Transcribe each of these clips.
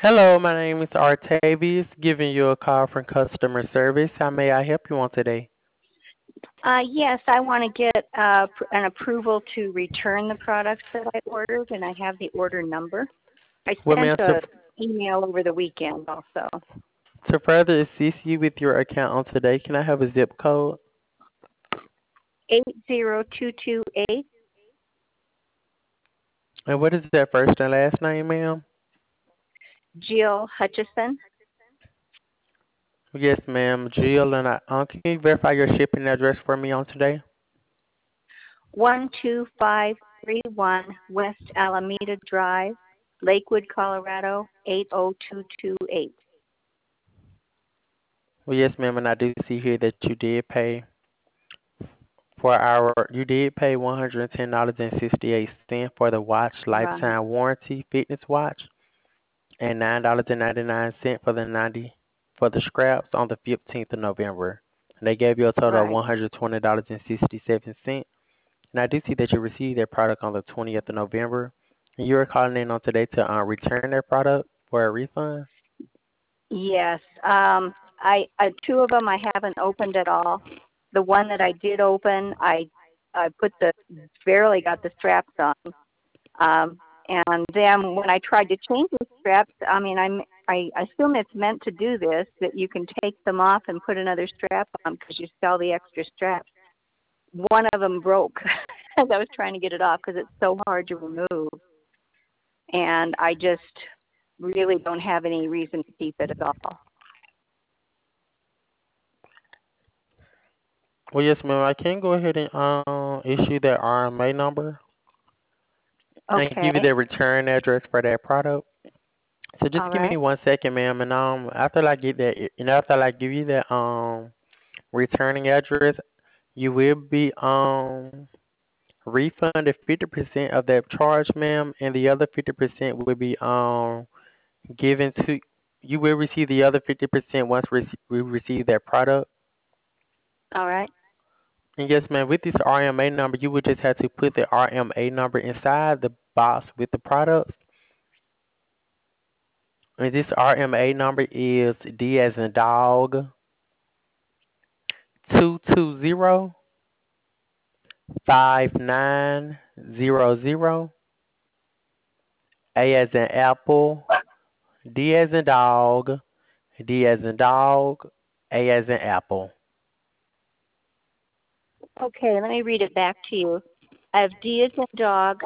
Hello, my name is Artavius, giving you a call from customer service. How may I help you on today? Yes, I want to get an approval to return the products that I ordered, and I have the order number. I Well, sent ma'am, an email over the weekend also. to further assist you with your account on today, can I have a zip code? 80228, And what is that first and last name, ma'am? Jill Hutchison. Yes, ma'am, Jill. And can you verify your shipping address for me on today? 12531 West Alameda Drive, Lakewood, Colorado 80228. Well, yes, ma'am, and I do see here that you did pay $110.68 for the watch Right. lifetime warranty fitness watch, and $9.99 for the scraps on the 15th of November. And they gave you a total of Right. $120.67. And I do see that you received that product on the 20th of November. And you are calling in on today to return that product for a refund. Yes. I two of them I haven't opened at all. The one that I did open, I barely got the straps on. And then when I tried to change the straps, I assume it's meant to do this, that you can take them off and put another strap on because you sell the extra straps. One of them broke as I was trying to get it off because it's so hard to remove. And I just really don't have any reason to keep it at all. Well, yes, ma'am. I can go ahead and issue that RMA number and Okay. give you the return address for that product. So just All give me right. 1 second, ma'am, and after I get that, and after I give you that returning address, you will be refunded 50% of that charge, ma'am, and the other 50% will be given to you. Will receive the other 50% once we receive that product. All right. And yes, ma'am, with this RMA number, you would just have to put the RMA number inside the box with the products. And this RMA number is D as in dog 220-5900. A as in apple, D as in dog, D as in dog, A as in apple. Okay, let me read it back to you. I have D as in dog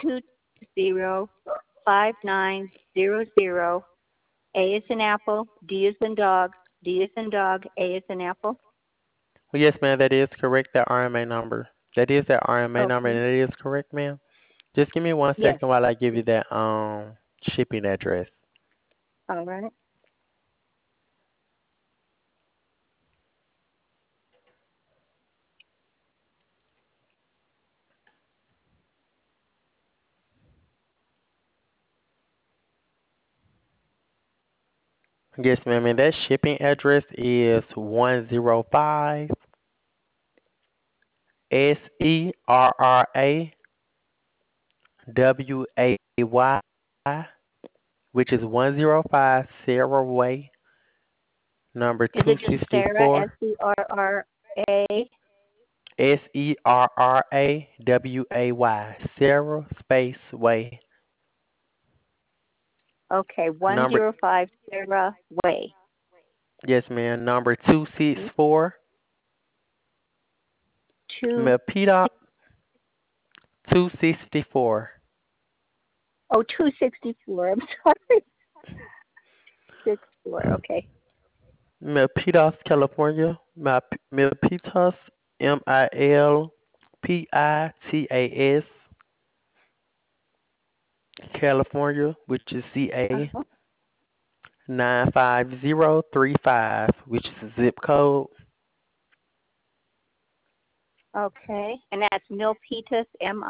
220-5900. A as in apple, D as in dog, D as in dog, A as in apple. Well, yes, ma'am, that is correct, that RMA number. That is that RMA number, and Okay. it is correct, ma'am. Just give me one Yes. second while I give you that shipping address. All right. Yes, ma'am, and that shipping address is 105 SERRAWAY, which is 105 Sarah Way, number Is it just Sarah, 264. SERRA? SERRAWAY, Sarah Space Way. Okay, Number 105 Sarah Way. Yes, ma'am. Number 264. Two, Milpita 264. oh, 264. I'm sorry. 64. Okay. Milpitas, California. Milpitas, Milpitas, California, which is CA Uh-huh. 95035, which is the zip code. Okay. And that's Milpitas,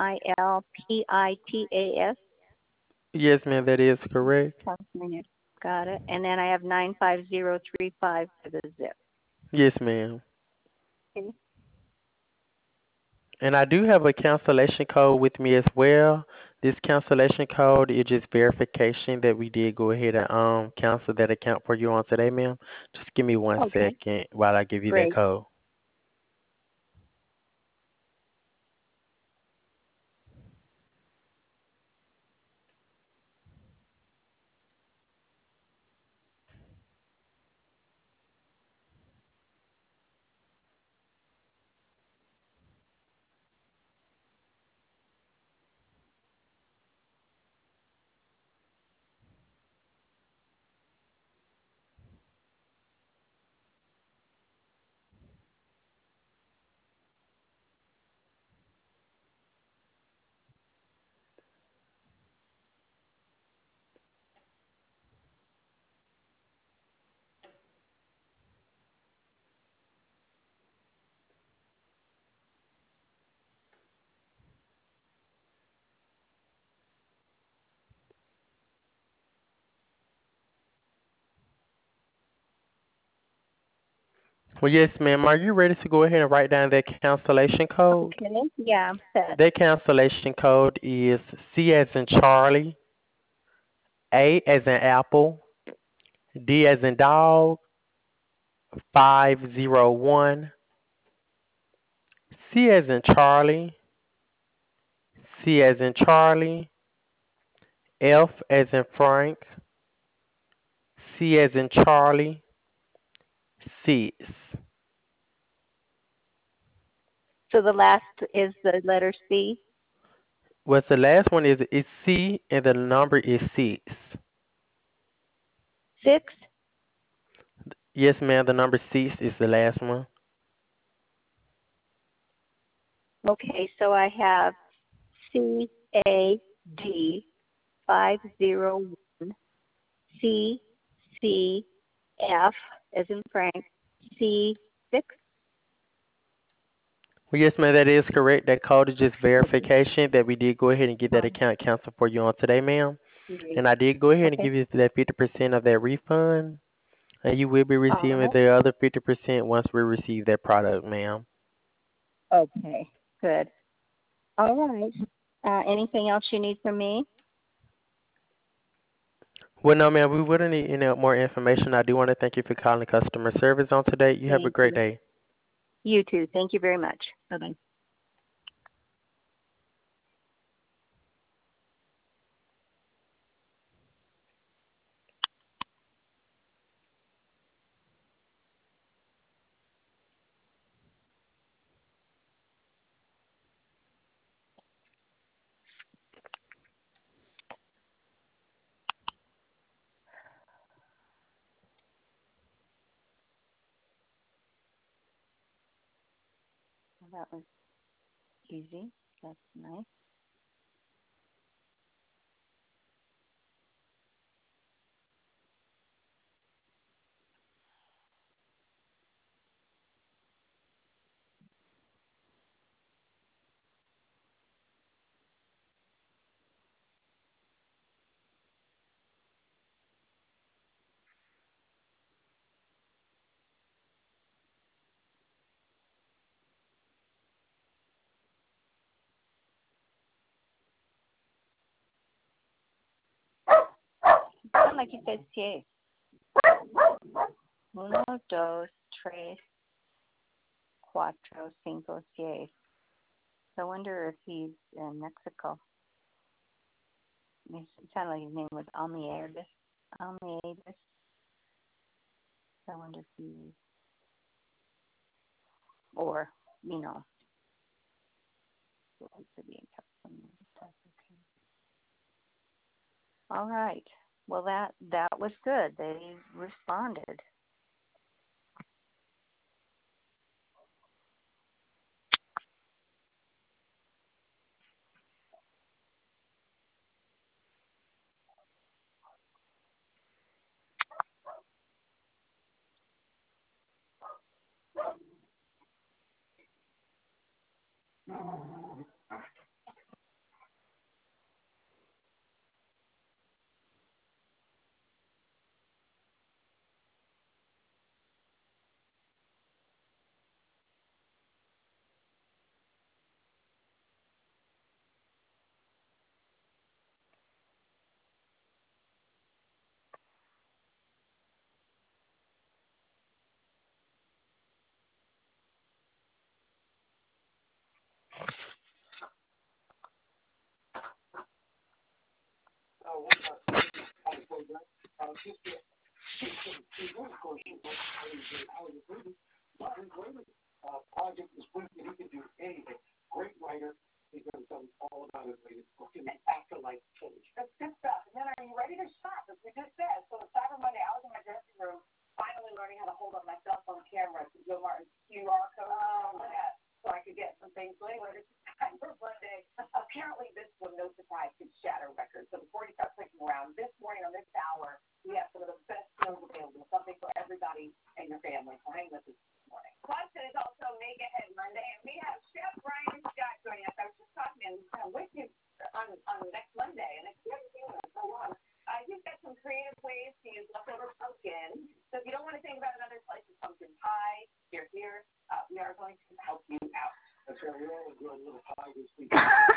Milpitas. Yes, ma'am, that is correct. California. Got it. And then I have 95035 for the zip. Yes, ma'am. Okay. And I do have a cancellation code with me as well. This cancellation code is just verification that we did go ahead and cancel that account for you on today, ma'am. Just give me one Okay, second while I give you that great. code. Well, yes, ma'am. Are you ready to go ahead and write down that cancellation code? Okay, yeah, I'm set. That cancellation code is C as in Charlie, A as in Apple, D as in dog, 501, C as in Charlie, C as in Charlie, F as in Frank, C as in Charlie, 6. So the last is the letter C. What's the last one is C and the number is 6. 6. Yes, ma'am. The number 6 is the last one. Okay, so I have CAD 501 CCF as in Frank C6. Well, yes, ma'am. That is correct. That code is just verification that we did go ahead and get that account canceled for you on today, ma'am. Great. And I did go ahead and Okay. give you that 50% of that refund. And you will be All receiving right. the other 50% once we receive that product, ma'am. Okay. Good. All right. Anything else you need from me? Well, no, ma'am. We wouldn't need any more information. I do want to thank you for calling customer service on today. You have a Thank great you. day. You too. Thank you very much. Bye bye. Well, that was easy. That's nice. Sound like you said siete. Uno, dos, tres, cuatro, cinco, seis. I wonder if he's in Mexico. It sounded like his name was Almeida. Almeida. I wonder if he, or, you know, he could be in California. That's okay. All right. Well, that was good. They responded. That's good stuff. And then are you ready to shop? As we just said, so Cyber Monday, I was in my dressing room finally learning how to hold up my cell phone camera to Joe Martin's QR code so I could get some things. So anyway, this is Cyber Monday. Apparently, this one, no surprise, could shatter records. So before you start clicking around, this morning on this hour, we have some of the best deals available, something for everybody and your family. So hang with us this morning. Plus, it is also Make Ahead Monday, and we have Chef Brian Scott joining us. I was just talking to him with you on next Monday, and you haven't seen him in so long. He's got some creative ways to use leftover pumpkin. So if you don't want to think about another slice of pumpkin pie, here, we are going to help you out. That's right. We're all doing a little pie this week.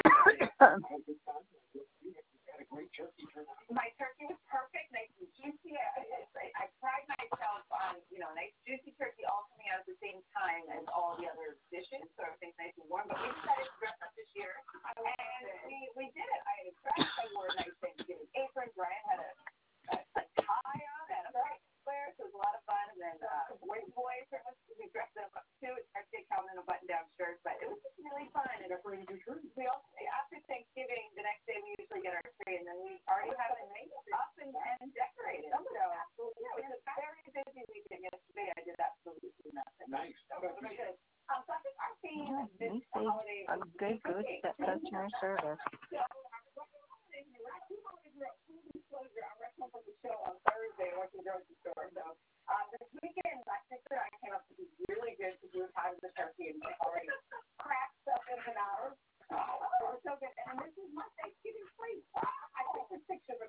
My turkey was perfect, nice and juicy. I pride myself on, nice juicy turkey all coming out at the same time as all the other dishes, so everything's nice and warm. But we decided to dress up this year, and we did it. I had a dress, I wore a nice Thanksgiving apron. Brian had a tie on and a bright square, so it was a lot of fun. And then boys, we dressed them up too. It's our steak helmet and a button-down shirt, but it was just really fun. And we also, after Thanksgiving, the next day we usually get our tree, and then we already have it up and decorated. So absolutely, yeah, it was a very busy weekend yesterday. I did absolutely nothing. Nice. So it was good. So I think our theme this holiday a good customer service. I'm wrestling from the show on Thursday at the grocery store. So this weekend, I came up with this really good to do time of the turkey and already